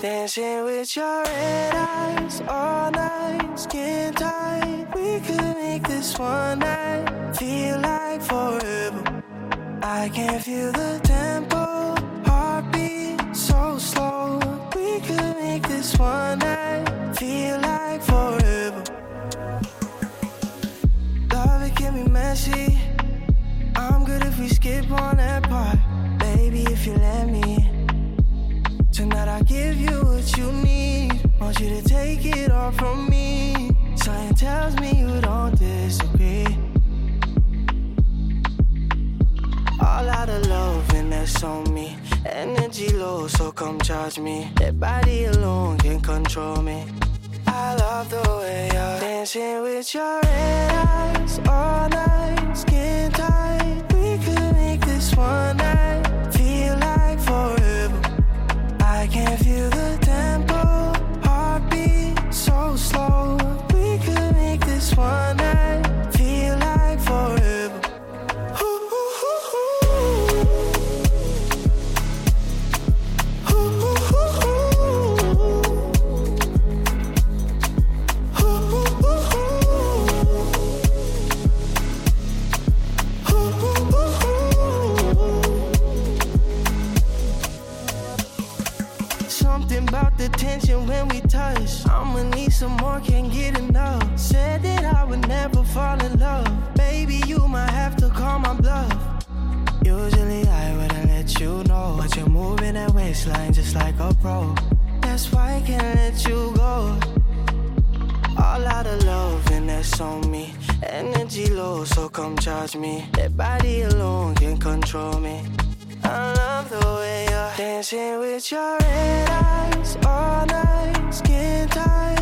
Dancing with your red eyes all night, skin tight. We could make this one night feel like forever. I can feel the tempo, heartbeat so slow. We could make this one night feel like forever. Love, it can be messy. I'm good if we skip on that part. Baby, if you let me. Tonight I'll give you what you need. Want you to take it all from me. Something tells me you don't disagree. All out of love and that's on me. Energy low, so come charge me. That body alone can control me. I love the way you're dancing with your red eyes all night, skin tight. We could make this one night feel like forever. I can feel the tempo, heartbeat so slow. We could make this one night feel like forever. Something about the tension when we touch. I'ma need some more, can't get enough. Said that I would never fall in love. Baby, you might have to call my bluff. Usually I wouldn't let you know, but you're moving that waistline just like a pro. That's why I can't let you go. All out of love and that's on me. Energy low, so come charge me. That body alone can control me. I love the way you're dancing with your red eyes all night, skin tight.